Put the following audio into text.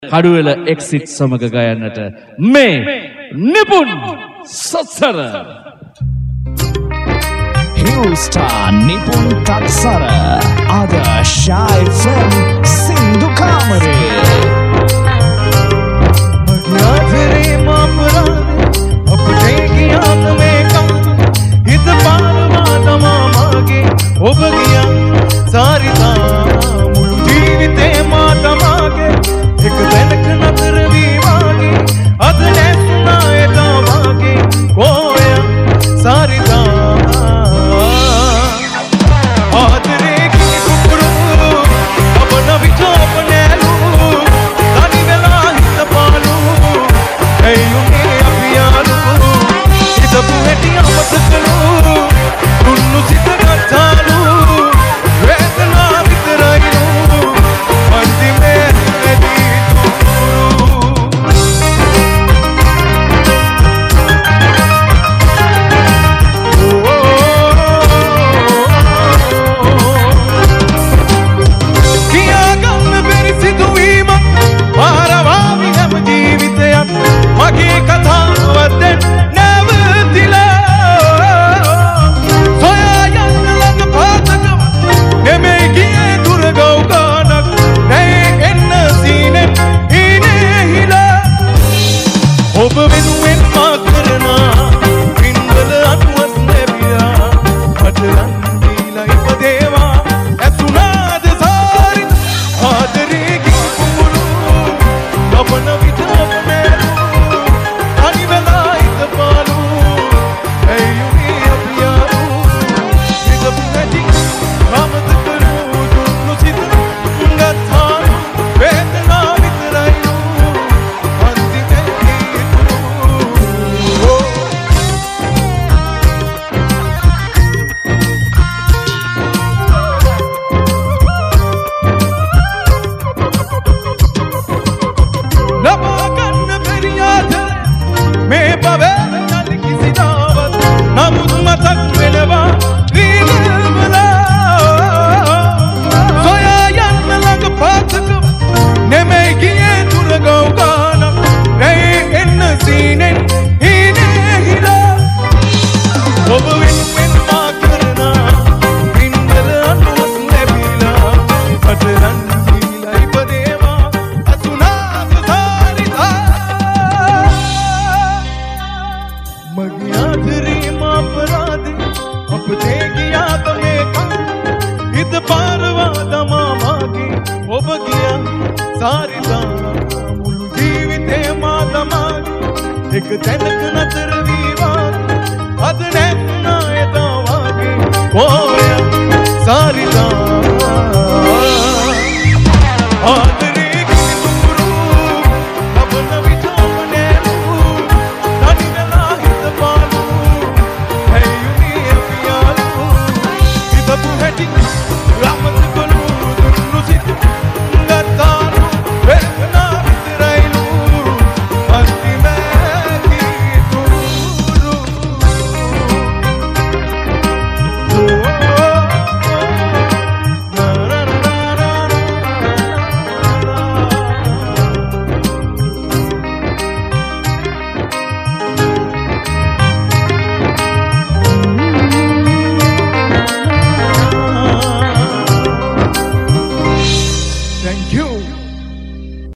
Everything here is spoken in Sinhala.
කඩුවෙල එක්සිට් සමග ගයන්නට මේ නිපුන් සත්සර Houston නිපුන් තත්සර ආදර්ශයි from සින්දු කාමරේ මගියාදරේ මාපරාදේ අපේ ගියාත මේකා හිත පාරවා තමා මාගේ ඔබ ගියා සාරිතා මුළු ජීවිතේ මා තමාගේ එක දැනක නතර වී වාගේ අද නැස්නා එදා වාගේ කොයා සාරිතා ආදරේ කී කුකුරු අපන විචෝප නෑලු තනි වෙලා හිත පාලු ඇයුනේ අපි යාලු හිතපු හැටි අමතකලු දුන්නු සිත ගත්තාලු වේදනා විතරයිලු අන්තිමේ මගේ කතාවත් නැවතිලා සොයා යන්න ළඟ පාතක නෙමෙයි ගියේ දුර ගව් ගානක් නැයි එන්න සීනේ ඉනේ හිලා ඔබ වෙනුවෙන් මා කරනා පින්වල අනුවත් ලැබියා මට ලන් දීලා ඉපදේවා ඇතුණාද සාරි ආදරේ කී කුඹුරු අපන විතරම एक तनक नजर वीवान अद नैना एदा वागे कोया सारी